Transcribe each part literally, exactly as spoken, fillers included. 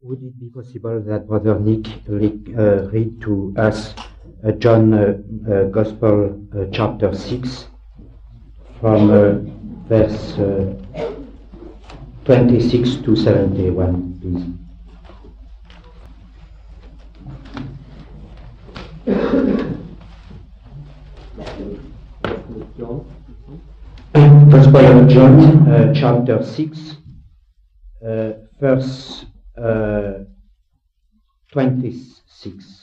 Would it be possible that Brother Nick uh, read to us uh, John uh, uh, Gospel uh, chapter six from uh, verse uh, twenty-six to seventy-one, please? Gospel of John, uh, chapter six, uh, verse uh, twenty-six.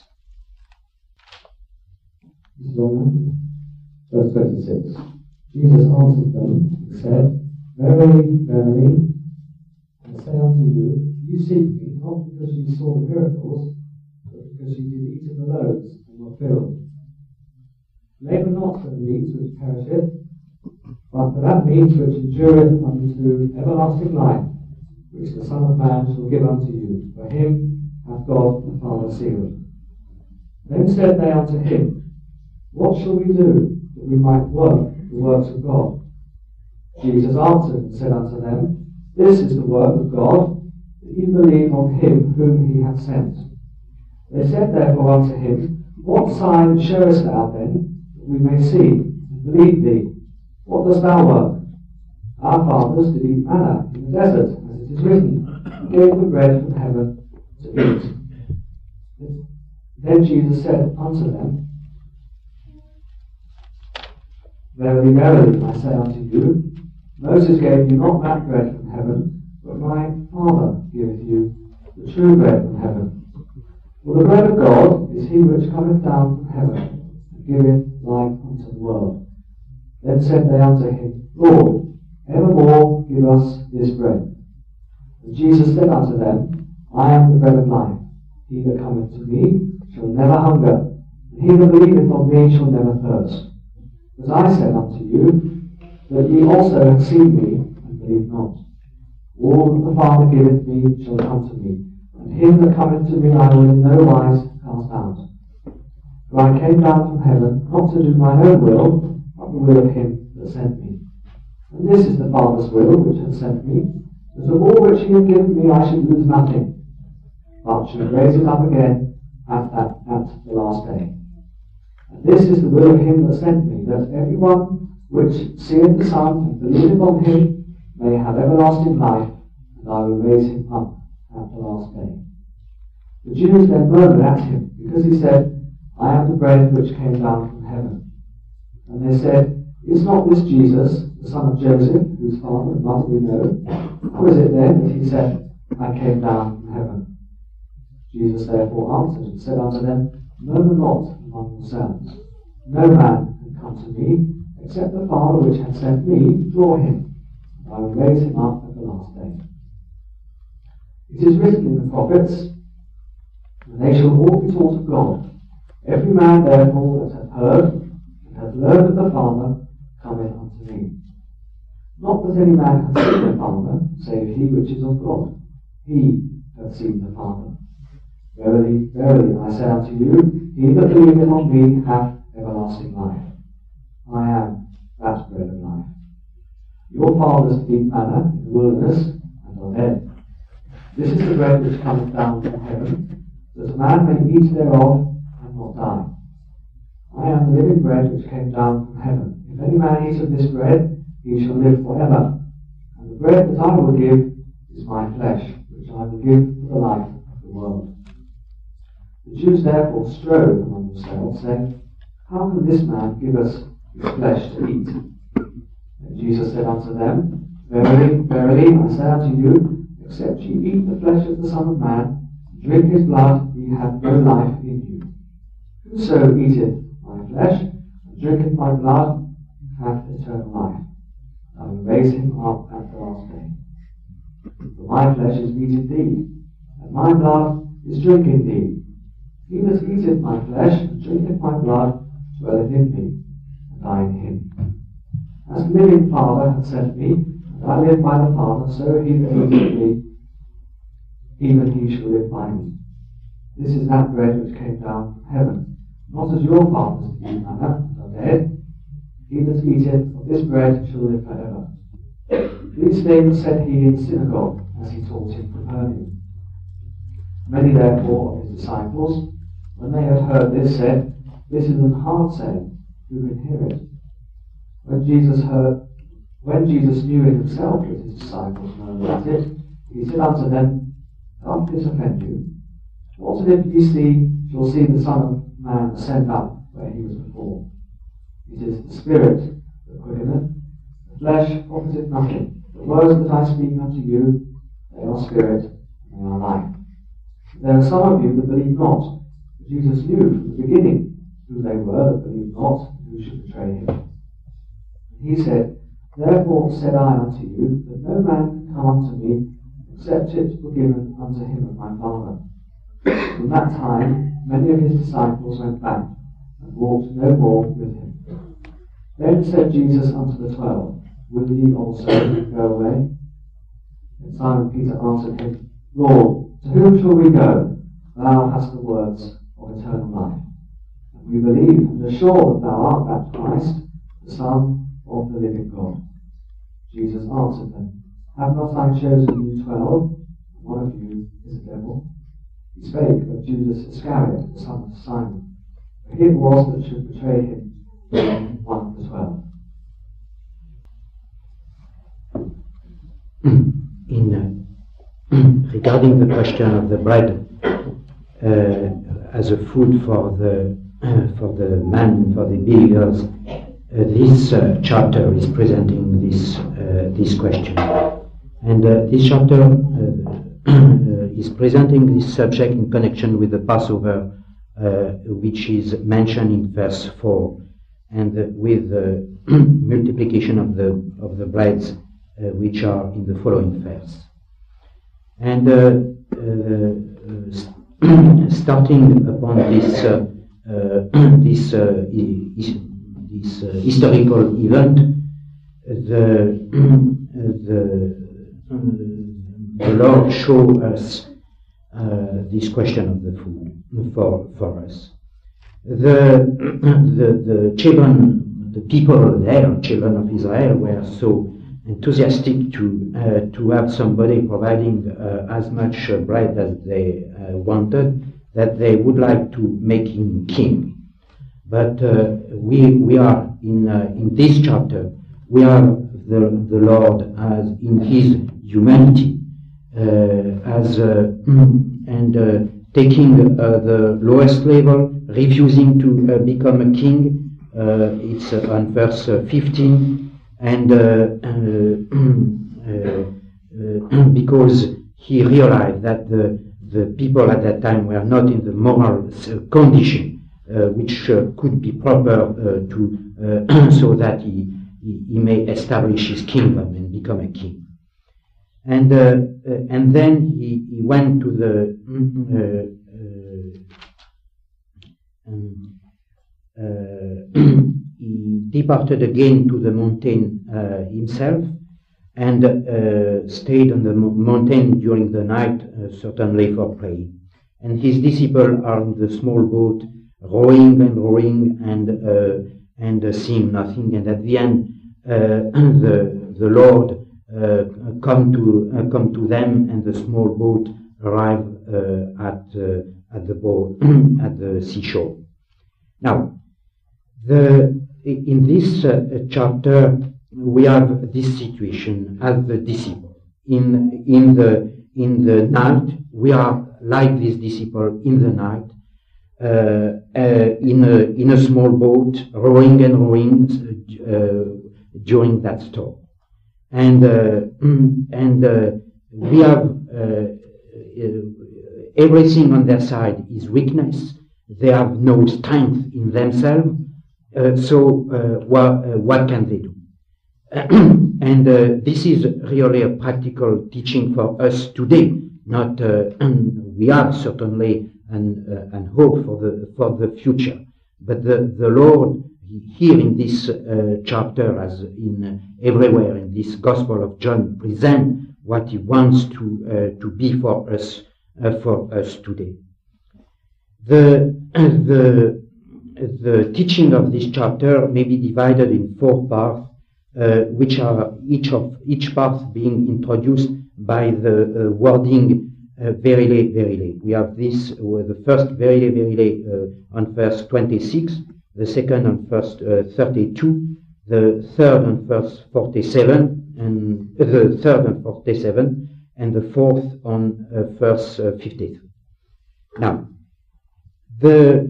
Verse twenty-six. Jesus answered them and said, Verily, verily, I say unto you, you seek me not because you saw the miracles, but because you did eat of the loaves and were filled. Labour not for the meat which perisheth, but for that meat which endureth unto everlasting life, which the Son of Man shall give unto you. For him hath God the Father sealed. Then said they unto him, What shall we do, that we might work the works of God? Jesus answered and said unto them, This is the work of God, that ye believe on him whom he hath sent. They said therefore unto him, What sign showest thou then, that we may see and believe thee? What dost thou work? Our fathers did eat manna in the desert, as it is written, He gave them bread from heaven to eat. Then Jesus said unto them, Verily, verily, I say unto you, Moses gave you not that bread from heaven, but my Father giveth you the true bread from heaven. For the bread of God is he which cometh down from heaven, and giveth life unto the world. Then said they unto him, Lord, evermore give us this bread. And Jesus said unto them, I am the bread of life. He that cometh to me shall never hunger, and he that believeth on me shall never thirst. But I said unto you, that ye also have seen me, and believe not. All that the Father giveth me shall come to me, and him that cometh to me I will in no wise cast out. For I came down from heaven, not to do mine own will, but the will of him that sent me. And this is the Father's will which hath sent me, that of all which he hath given me I should lose nothing, but should raise it up again at, that, at the last day. And this is the will of him that sent me, that every one which seeth the Son and believeth on him may have everlasting life, and I will raise him up at the last day. The Jews then murmured at him, because he said, I am the bread which came down from heaven. And they said, Is not this Jesus, the son of Joseph, whose father and mother we know? How is it then that he said, I came down from heaven? Jesus therefore answered and said unto them, Murmur not among yourselves. No man can come to me, except the Father which hath sent me draw him, and I will raise him up at the last day. It is written in the prophets, And they shall all be taught of God. Every man therefore that hath heard, hath learned of the Father, cometh unto me. Not that any man hath seen the Father, save he which is of God. He hath seen the Father. Verily, verily, I say unto you, he that believeth on me hath everlasting life. I am that bread of life. Your fathers did eat manna in the wilderness, and are dead. This is the bread which cometh down from heaven, that a man may eat thereof, and not die. I am the living bread which came down from heaven. If any man eat of this bread, he shall live forever. And the bread that I will give is my flesh, which I will give for the life of the world. The Jews therefore strove among themselves, saying, How can this man give us his flesh to eat? And Jesus said unto them, Verily, verily, I say unto you, except ye eat the flesh of the Son of Man, and drink his blood, ye have no life in you. Whoso eateth my flesh, and drinketh my blood, hath eternal life. I will raise him up at the last day. For my flesh is meat indeed, and my blood is drink indeed. He that eateth my flesh, and drinketh my blood, dwelleth in me, and I in him. As the living Father hath sent me, and I live by the Father, so he that eateth me, even he shall live by me. This is that bread which came down from heaven, not as your fathers did eat manna, and are dead. He that eateth of this bread shall live forever. These things said he in the synagogue, as he taught in Capernaum. Many therefore of his disciples, when they had heard this, said, This is an hard saying, who can hear it? When Jesus heard, when Jesus knew in himself that his disciples murmured at it, he said unto them, Doth this offend you? What if ye see, shall see the Son of Man ascend up where he was before? It is the Spirit that quickeneth, the flesh profiteth nothing. The words that I speak unto you, they are spirit, and they are life. There are some of you that believe not. But Jesus knew from the beginning who they were that believed not, and who should betray him. And he said, Therefore said I unto you, that no man can come unto me, except it were given unto him of my Father. From that time, many of his disciples went back, and walked no more with him. Then said Jesus unto the twelve, Will ye also go away? And Simon Peter answered him, Lord, to whom shall we go? Thou hast the words of eternal life. And we believe and are sure that thou art that Christ, the Son of the living God. Jesus answered them, Have not I chosen you twelve? And one of you is a devil. He spake of Judas Iscariot, the son of Simon. For him was that should betray him, being one of the twelve. In uh, regarding the question of the bread uh, as a food for the uh, for the man, for the believers, uh, this uh, chapter is presenting this uh, this question, and uh, this chapter uh, uh, is presenting this subject in connection with the Passover, uh, which is mentioned in verse four, and uh, with the multiplication of the of the breads, uh, which are in the following verse. And uh, uh, starting upon this uh, uh, this uh, is, this uh, historical event, the the the Lord showed us uh, this question of the food for for us. The the the children, the people there, children of Israel, were so enthusiastic to uh, to have somebody providing uh, as much uh, bread as they uh, wanted, that they would like to make him king. But uh, we we are in uh, in this chapter, we have the the Lord as in his humanity, uh, as uh, and uh, taking uh, the lowest level, refusing to uh, become a king. Uh, it's uh, on verse uh, fifteen. And uh, uh, uh, because he realized that the, the people at that time were not in the moral condition uh, which uh, could be proper uh, to uh, so that he, he, he may establish his kingdom and become a king. And uh, uh, and then he, he went to the uh, uh, um, uh, he departed again to the mountain uh, himself, and uh, stayed on the mo- mountain during the night, uh, certainly for praying. And his disciples are in the small boat, rowing and rowing, and uh, and uh, seeing nothing. And at the end, uh, the the Lord uh, come to uh, come to them, and the small boat arrive uh, at uh, at the boat at the seashore. Now, the in this uh, chapter, we have this situation as the disciple. In in the in the night, we are like this disciple in the night, uh, uh, in a in a small boat, rowing and rowing uh, during that storm, and uh, and uh, we have uh, everything on their side is weakness. They have no strength in themselves. Uh, so uh, what, uh, what can they do? And uh, this is really a practical teaching for us today. Not uh, we have certainly an, uh, an hope for the for the future, but the, the Lord here in this uh, chapter, as in uh, everywhere in this Gospel of John, present what He wants to uh, to be for us uh, for us today. The the The teaching of this chapter may be divided in four parts, uh, which are each of each part being introduced by the uh, wording uh, verily, verily. We have this, uh, the first verily, verily uh, on verse twenty-six, the second on verse uh, thirty-two, the third on verse forty-seven, and uh, the third on forty-seven, and the fourth on uh, verse uh, fifty-three. Now, the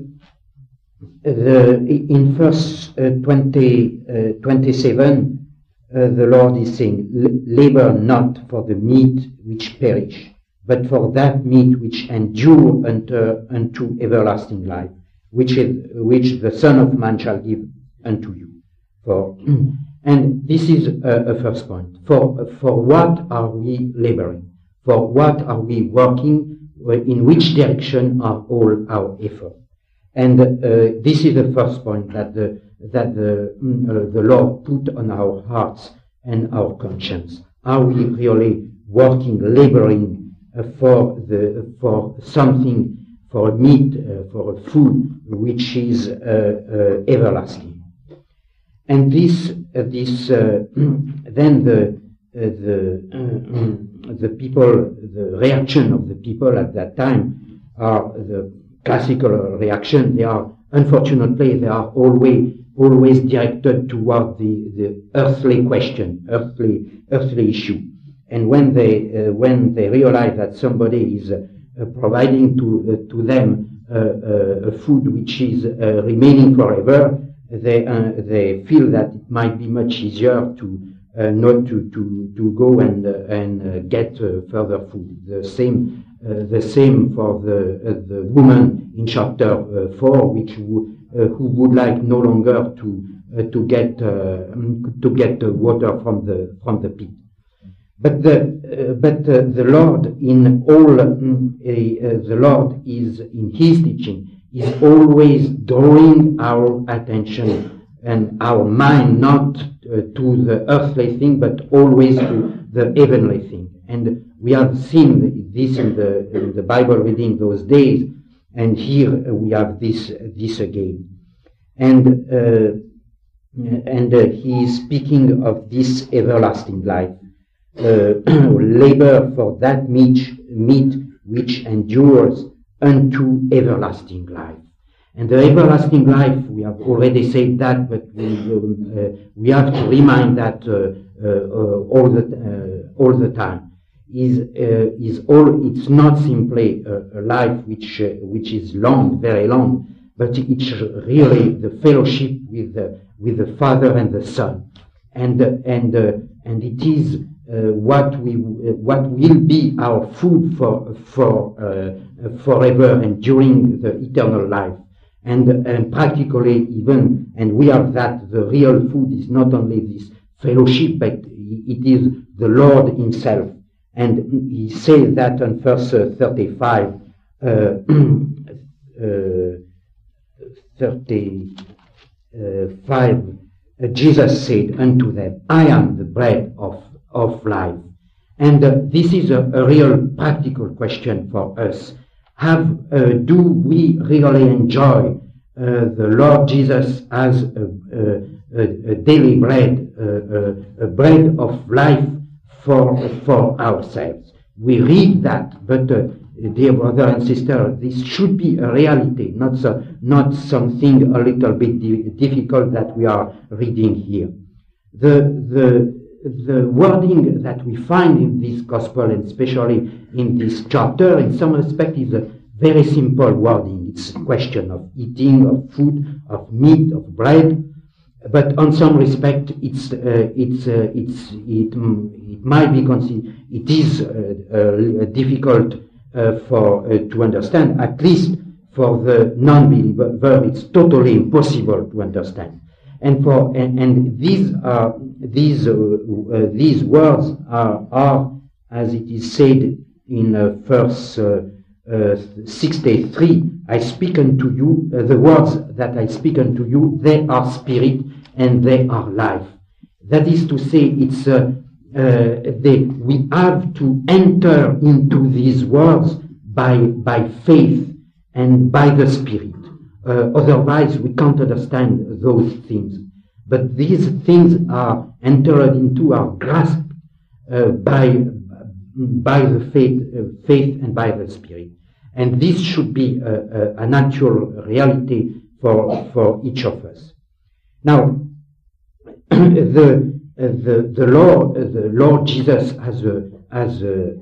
the in verse uh, twenty, uh, twenty-seven, uh, the Lord is saying, "Labor not for the meat which perish, but for that meat which endure unto, unto everlasting life, which is, which the Son of Man shall give unto you." For and this is a, a first point. For for what are we laboring? For what are we working? In which direction are all our efforts? And uh, this is the first point that the that the uh, the Lord put on our hearts and our conscience. Are we really working, laboring uh, for the for something, for meat, uh, for food which is uh, uh, everlasting? And this uh, this uh, then the uh, the uh, the people, the reaction of the people at that time are the classical reaction. They are, unfortunately, they are always always directed toward the, the earthly question, earthly earthly issue. And when they uh, when they realize that somebody is uh, providing to uh, to them uh, uh, a food which is uh, remaining forever, they uh, they feel that it might be much easier to uh, not to to to go and uh, and uh, get uh, further food. The same. Uh, the same for the uh, the woman in chapter uh, four, which w- uh, who would like no longer to uh, to get uh, to get uh, water from the from the pit. But the uh, but uh, the Lord in all uh, uh, the Lord is in His teaching is always drawing our attention and our mind not uh, to the earthly thing, but always to the heavenly thing. And we have seen this in the, in the Bible reading those days, and here we have this this again. And uh, and uh, he is speaking of this everlasting life, uh, labor for that meat, meat which endures unto everlasting life. And the everlasting life, we have already said that, but we um, uh, we have to remind that uh, uh, uh, all the uh, all the time. Is uh, is all? It's not simply a, a life which uh, which is long, very long, but it's really the fellowship with the with the Father and the Son, and uh, and uh, and it is uh, what we uh, what will be our food for for uh, forever and during the eternal life, and and practically even, and we are that the real food is not only this fellowship, but it is the Lord Himself. And he says that on verse uh, thirty-five, uh, uh, thirty-five, uh, Jesus said unto them, "I am the bread of, of life." And uh, this is a, a real practical question for us. Have uh, do we really enjoy uh, the Lord Jesus as a, a, a daily bread, a, a, a bread of life? For, for ourselves. We read that, but uh, dear brother and sister, this should be a reality, not so, not something a little bit di- difficult that we are reading here. The, the, the wording that we find in this gospel, and especially in this chapter, in some respect is a very simple wording. It's a question of eating, of food, of meat, of bread. But on some respect, it's uh, it's uh, it's it it might be considered it is uh, uh, difficult uh, for uh, to understand. At least for the non-believer, it's totally impossible to understand. And for and, and these are these uh, uh, these words are are as it is said in uh, verse uh, uh, sixty-three. I speak unto you, uh, the words that I speak unto you, they are spirit and they are life. That is to say, it's uh, uh, they, we have to enter into these words by by faith and by the Spirit. Uh, otherwise, we can't understand those things. But these things are entered into our grasp uh, by by the faith, uh, faith and by the Spirit. And this should be a, a, a natural reality for, for each of us. Now, the, uh, the, the Lord, uh, the Lord Jesus as a, as a,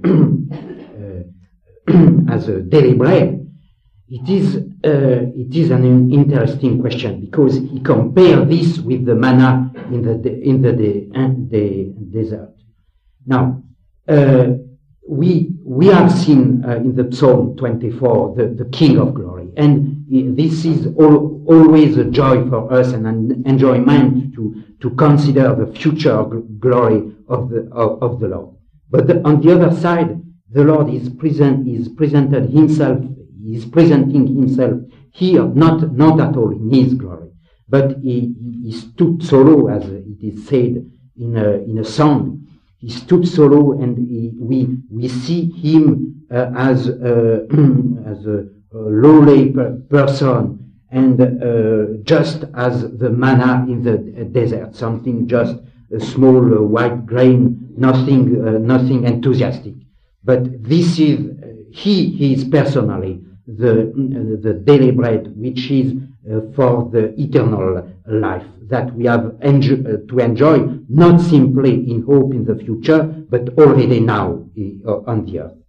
uh, as a daily bread, it is, uh, it is an interesting question, because he compared this with the manna in the, de- in the, de- the desert. Now, uh, we, we have seen uh, in the Psalm twenty-four the, the King of Glory, and this is all, always a joy for us and an enjoyment to, to consider the future gl- glory of the, of, of the Lord. But the, on the other side, the Lord is present, is presented himself, is presenting himself here, not, not at all in his glory, but he, he stood solo, as it is said in a, in a song. He stood solo, and he, we, we see him uh, as, uh, as a, a lowly per- person, and uh, just as the manna in the desert, something just a small uh, white grain, nothing, uh, nothing enthusiastic. But this is, uh, he, he is personally the, uh, the daily bread, which is uh, for the eternal life that we have enjo- uh, to enjoy, not simply in hope in the future, but already now uh, on the earth.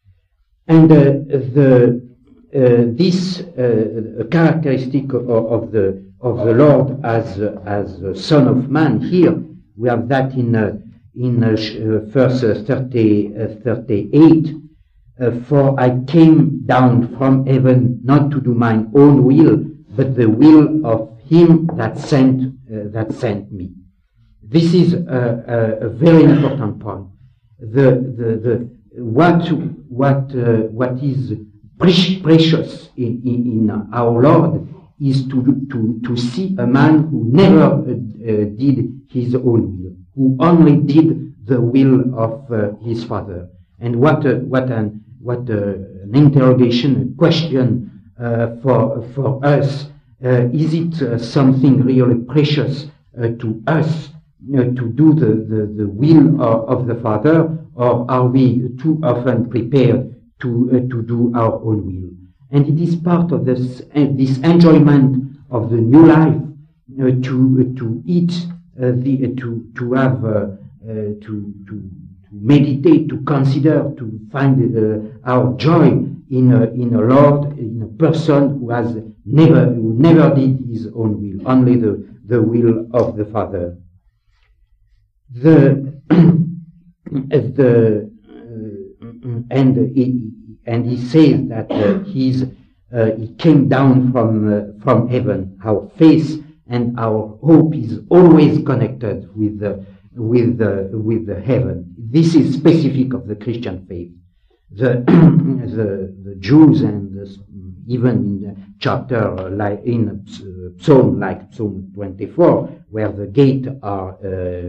And uh, the uh, this uh, characteristic of, of the of the Lord as uh, as a Son of Man, here we have that in uh, in uh, verse thirty, uh, thirty-eight. Uh, for I came down from heaven not to do mine own will, but the will of him that sent uh, that sent me. This is a, a, a very important point. The the the what what uh, what is pre- precious in, in, in our Lord is to to to see a man who never uh, uh, did his own will, who only did the will of uh, his Father. And what uh, what an what uh, an interrogation, a question uh, for for us. Uh, is it uh, something really precious uh, to us uh, to do the, the, the will of, of the Father, or are we too often prepared to uh, to do our own will? And it is part of this uh, this enjoyment of the new life uh, to uh, to eat uh, the uh, to to have uh, uh, to to to meditate, to consider, to find uh, our joy in a, in a Lord, in a person who has never, who never did his own will, only the, the will of the Father. The, the, uh, and he, and he says that uh, he's, uh, he came down from, uh, from heaven. Our faith and our hope is always connected with the, with the, with the heaven. This is specific of the Christian faith. The, the, the Jews, and the, even in the chapter uh, like in a psalm like Psalm twenty-four, where the gates are uh,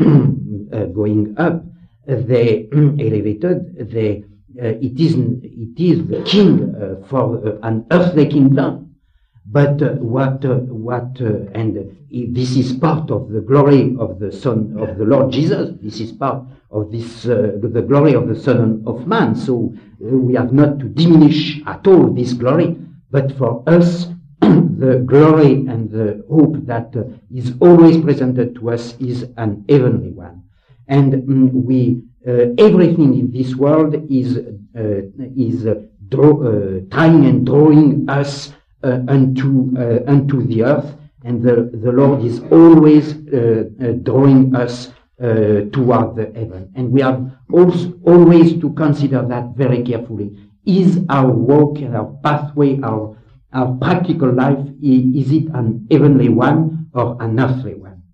uh, going up, uh, they elevated. They uh, it is it is the king uh, for uh, an earthly kingdom. But uh, what uh, what uh, and uh, this is part of the glory of the Son of the Lord Jesus. This is part of this uh, the glory of the Son of Man. So uh, we have not to diminish at all this glory, but for us the glory and the hope that uh, is always presented to us is an heavenly one. And um, we uh, everything in this world is uh, is uh, draw, uh, tying and drawing us Uh, unto uh, unto the earth, and the, the Lord is always uh, uh, drawing us uh, toward the heaven. And we have also always to consider that very carefully. Is our walk and our pathway, our our practical life, is it an heavenly one or an earthly one?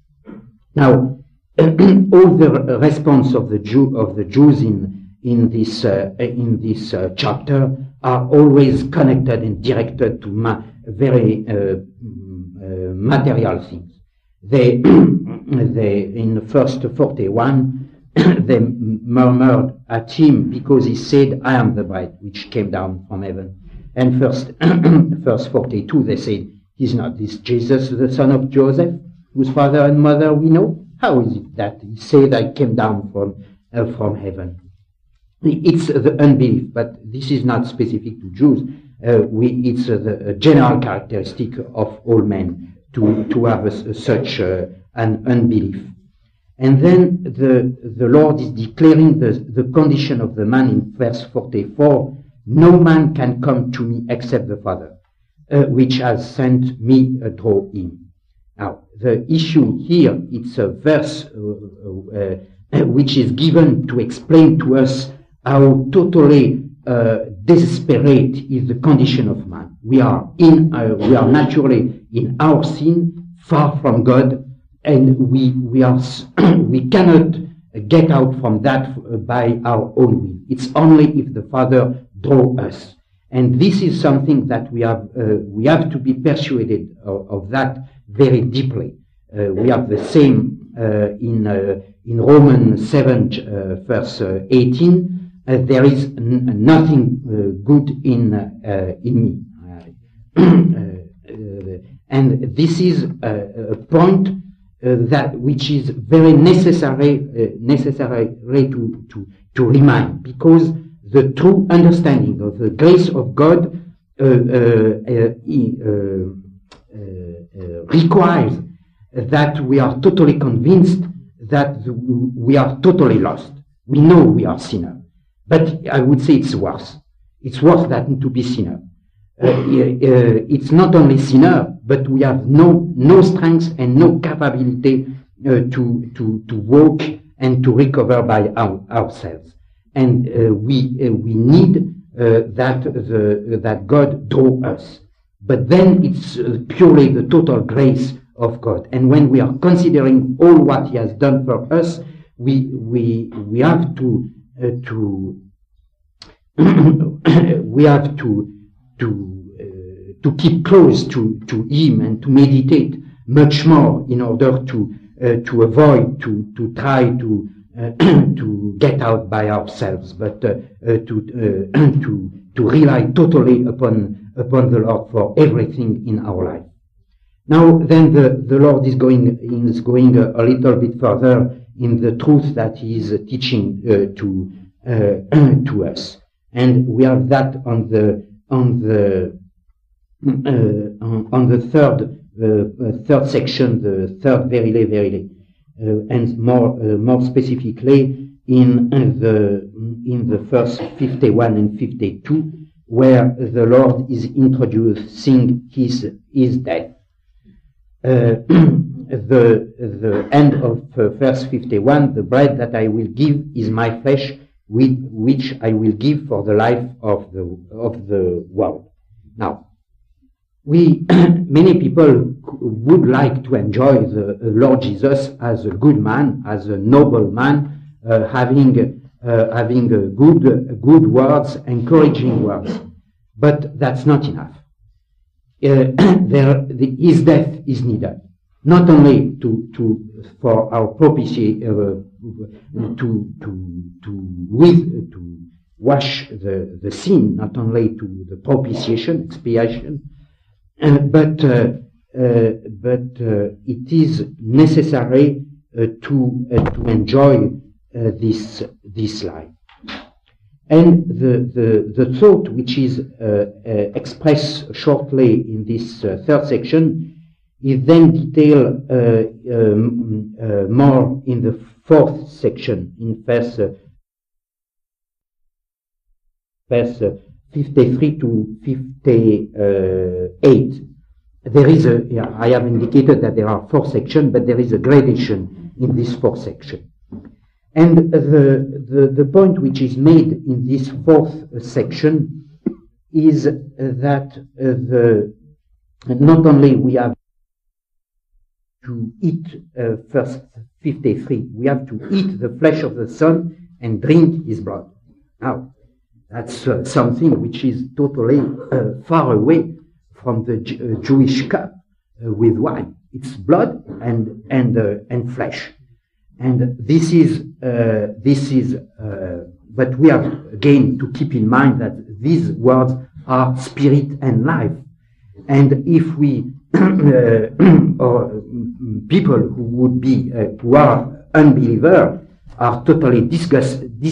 Now, all the response of the Jew of the Jews in in this uh, in this uh, chapter are always connected and directed to ma- very uh, uh, material things. They, they in verse forty-one, they murmured at him because he said, "I am the bread which came down from heaven." And first, verse forty-two, they said, "Is not this Jesus, the son of Joseph, whose father and mother we know? How is it that he said, I came down from uh, from heaven?" it's the unbelief, but this is not specific to Jews. Uh, we, it's uh, the a general characteristic of all men to, to have a, a, such uh, an unbelief. And then the, the Lord is declaring the, the condition of the man in verse forty-four. No man can come to me except the Father, uh, which has sent me, uh, draw him. Now, the issue here, it's a verse uh, uh, which is given to explain to us how totally uh, desperate is the condition of man. We are in, uh, we are naturally in our sin, far from God, and we we are we cannot get out from that by our own will. It's only if the Father draw us, and this is something that we have uh, we have to be persuaded of, of that very deeply. Uh, we have the same uh, in uh, in Romans seven, uh, verse uh, eighteen. Uh, there is n- nothing uh, good in uh, in me, uh, uh, and this is a, a point uh, that which is very necessary uh, necessary to to to remind, because the true understanding of the grace of God uh, uh, uh, uh, uh, requires that we are totally convinced that we are totally lost. We know we are sinners. But I would say it's worse. It's worse than to be sinner. Uh, uh, it's not only sinner, but we have no no strength and no capability uh, to to to walk and to recover by our, ourselves. And uh, we uh, we need uh, that the that God draw us. But then it's uh, purely the total grace of God. And when we are considering all what He has done for us, we we we have to. Uh, to we have to to uh, to keep close to, to Him and to meditate much more in order to uh, to avoid to to try to uh, to get out by ourselves, but uh, uh, to uh, to to rely totally upon upon the Lord for everything in our life. Now, then the, the Lord is going is going a, a little bit further in the truth that He is uh, teaching uh, to uh, to us, and we have that on the on the uh, on, on the third uh, uh, third section, the third verily, verily, uh, and more uh, more specifically in the in the verse fifty-one and fifty-two, where the Lord is introducing His His death. Uh, the the end of uh, verse fifty-one, the bread that I will give is my flesh, with which I will give for the life of the of the world. Now, we many people would like to enjoy the Lord Jesus as a good man, as a noble man, uh, having uh, having uh, good uh, good words, encouraging words, but that's not enough. Uh, there, the, his death is needed, not only to, to for our propitiation, uh, to to to with to wash the, the sin, not only to the propitiation, expiation, uh, but uh, uh, but uh, it is necessary uh, to uh, to enjoy uh, this this life. And the, the, the thought which is uh, uh, expressed shortly in this uh, third section is then detailed uh, um, uh, more in the fourth section, in verse, uh, verse uh, fifty-three to fifty-eight. There is a, yeah, I have indicated that there are four sections, but there is a gradation in this fourth section. And the, the, the point which is made in this fourth section is uh, that uh, the, not only we have to eat, uh, verse fifty-three, we have to eat the flesh of the Son and drink His blood. Now, that's uh, something which is totally uh, far away from the J- uh, Jewish cup uh, with wine. It's blood and, and, uh, and flesh. And this is, uh, this is, uh, but we have again to keep in mind that these words are spirit and life. And if we, uh, or people who would be, uh, who are unbelievers, are totally disgust, dis,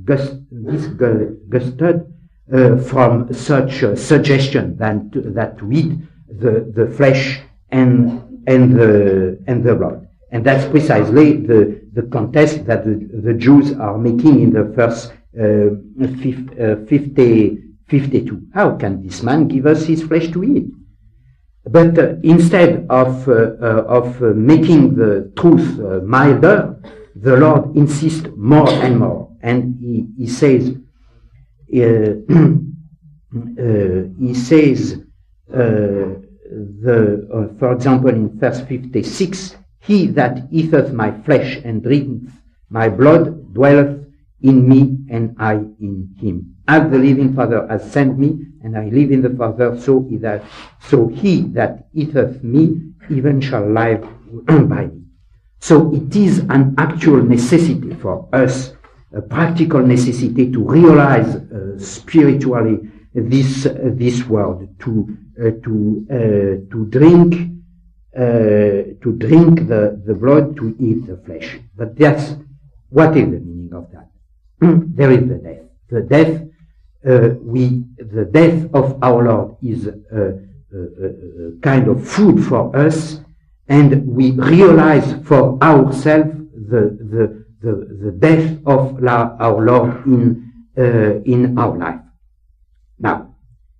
disgust, disgusted uh, from such a suggestion than to, that to eat the, the flesh and and the and the blood. And that's precisely the, the contest that the, the Jews are making in the first uh, fifty, fifty-two. How can this man give us his flesh to eat? But uh, instead of uh, uh, of uh, making the truth uh, milder, the Lord insists more and more, and he, he says, uh, uh, he says, uh, the uh, for example, in verse fifty-six, he that eateth my flesh and drinketh my blood dwelleth in me, and I in him. As the living Father has sent me, and I live in the Father, so he that, so he that eateth me even shall live by me. So it is an actual necessity for us, a practical necessity to realize uh, spiritually this uh, this world, to uh, to uh, to drink uh, to drink the, the blood, to eat the flesh. But that's what is the meaning of that? There is the death. The death. Uh, we, the death of our Lord is a, a, a kind of food for us, and we realize for ourselves the the the, the death of la, our Lord in uh, in our life. Now,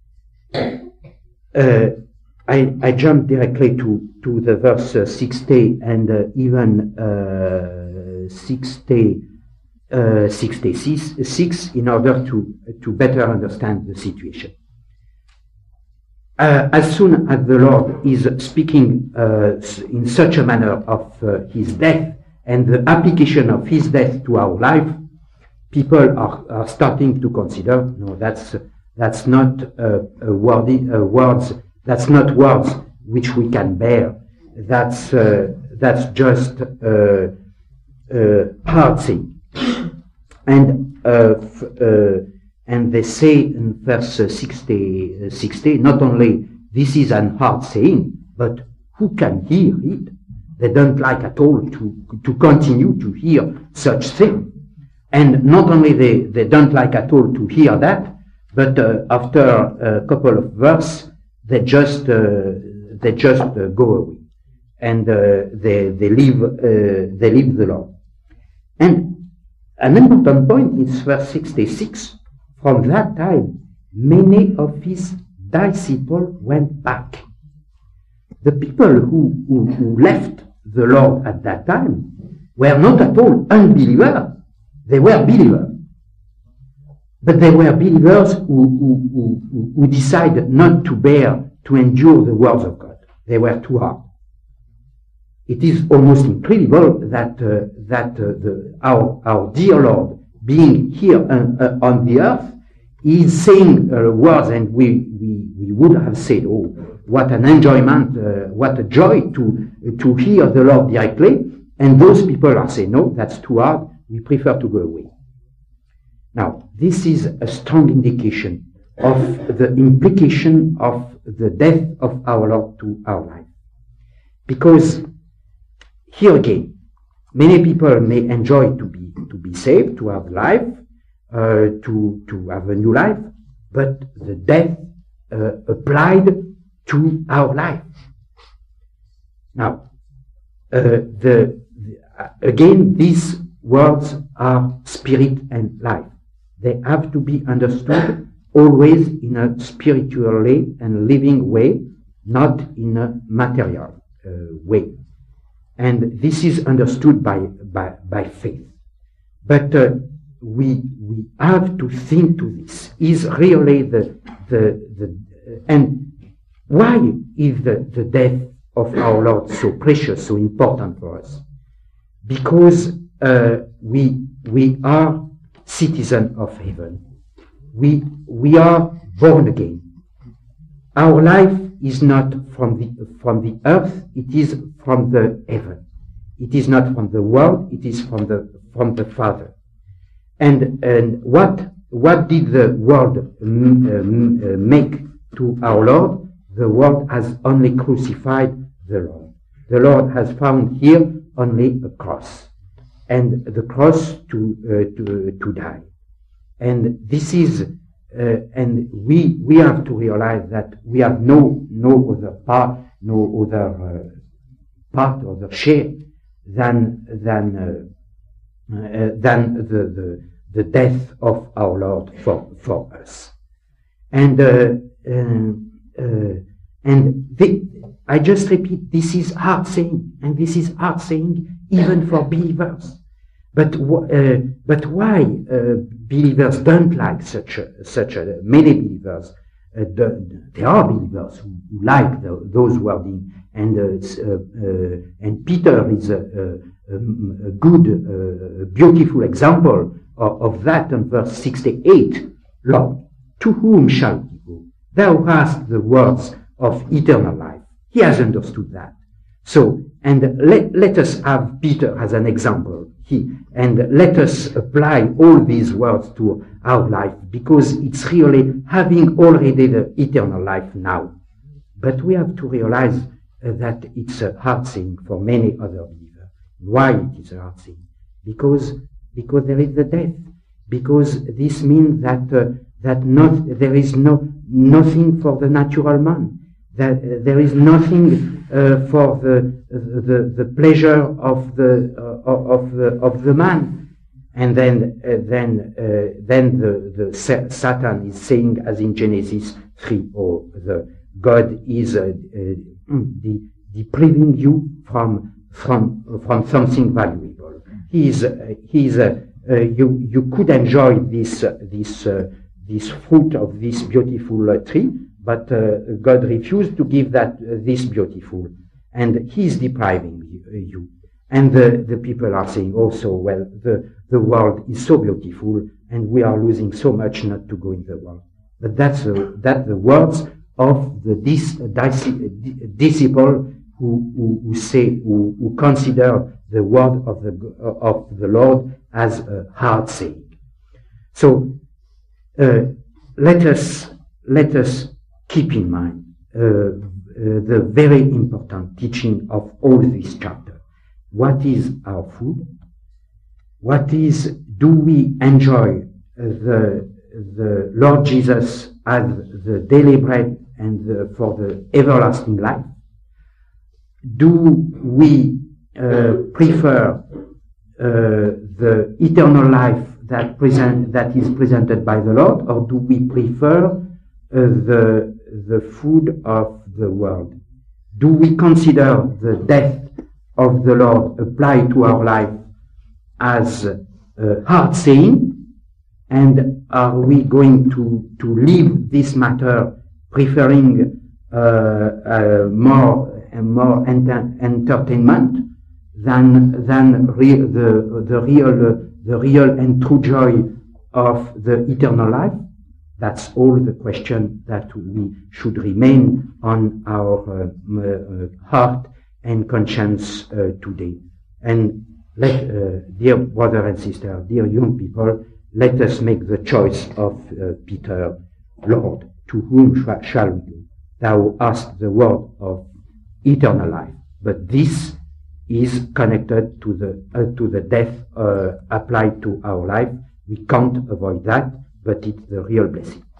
uh, I I jump directly to to the verse uh, sixty and uh, even uh, sixty. Uh, sixty-six in order to to better understand the situation. Uh, as soon as the Lord is speaking uh, in such a manner of uh, his death and the application of his death to our life, people are, are starting to consider, no, that's that's not uh, a wordy, uh, words, that's not words which we can bear. That's uh, that's just uh, uh, hard thing. And uh, f uh, and they say in verse sixty, uh, sixty, not only this is an hard saying, but who can hear it? They don't like at all to to continue to hear such thing. And not only they, they don't like at all to hear that, but uh, after a couple of verses, they just uh, they just uh, go away, and uh, they they leave uh, they leave the Lord. And an important point is verse sixty-six. From that time, many of his disciples went back. The people who, who, who left the Lord at that time were not at all unbelievers. They were believers. But they were believers who, who, who, who decided not to bear, to endure the words of God. They were too hard. It is almost incredible that uh, that uh, the, our our dear Lord, being here on, uh, on the earth, is saying uh, words, and we, we we would have said, "Oh, what an enjoyment, uh, what a joy to to hear the Lord directly." And those people are saying, "No, that's too hard. We prefer to go away." Now, this is a strong indication of the implication of the death of our Lord to our life, because here again, many people may enjoy to be to be saved, to have life, uh, to to have a new life, but the death uh, applied to our life. Now, uh, the, the uh, again, these words are spirit and life. They have to be understood always in a spiritually and living way, not in a material uh, way. And this is understood by, by, by faith. But uh, we, we have to think to this. Is really the, the, the, uh, and why is the, the death of our Lord so precious, so important for us? Because uh, we, we are citizens of heaven. We, we are born again. Our life is not from the, from the earth, it is from the heaven. It is not from the world, it is from the, from the Father. And, and what, what did the world m m uh, make to our Lord? The world has only crucified the Lord. The Lord has found here only a cross, and the cross to, uh, to, to die. and this is, uh, and we we have to realize that we have no no other part, no other uh, part or the share than than uh, uh, than the, the the death of our Lord for for us, and uh, uh, uh, and the, I just repeat, this is hard saying, and this is hard saying even for believers. But uh, but why uh, believers don't like such a, such a, many believers? Uh, the, there are believers who, who like the, those wording, and uh, uh, uh, and Peter is a, a, a good, uh, beautiful example of, of that in verse sixty-eight. Lord, to whom shall we go? Thou hast the words of eternal life. He has understood that. So, and let, let us have Peter as an example. He, and let us apply all these words to our life, because it's really having already the eternal life now. But we have to realize uh, that it's a hard thing for many other believers. Why it is a hard thing? Because, because there is the death. Because this means that, uh, that not, there is no, nothing for the natural man. That uh, there is nothing uh, for the, the the pleasure of the uh, of the of the man, and then uh, then uh, then the the Satan is saying, as in Genesis three, or the God is uh, uh, de- depriving you from from from something valuable. He is uh, he is uh, uh, you you could enjoy this uh, this uh, this fruit of this beautiful uh, tree. But uh, God refused to give that uh, this beautiful, and He is depriving you. Uh, you. And the, the people are saying also, well, the, the world is so beautiful, and we are losing so much not to go in the world. But that's uh, that the words of the dis, dis, disciple who, who, who say who, who consider the word of the of the Lord as a hard saying. So uh, let us let us. keep in mind uh, uh, the very important teaching of all this chapter. What is our food? What is, do we enjoy the, the Lord Jesus as the daily bread and the, for the everlasting life? Do we uh, prefer uh, the eternal life that present, that is presented by the Lord, or do we prefer uh, the the food of the world? Do we consider the death of the Lord applied to our life as a hard saying? And are we going to, to leave this matter preferring uh, uh, more and more enter- entertainment than than re- the the real uh, the real and true joy of the eternal life? That's all the question that we should remain on our uh, uh, heart and conscience uh, today. And let, uh, dear brother and sister, dear young people, let us make the choice of uh, Peter. Lord, to whom sh- shall we go? Thou hast the word of eternal life. But this is connected to the uh, to the death uh, applied to our life. We can't avoid that, but it's the real blessing.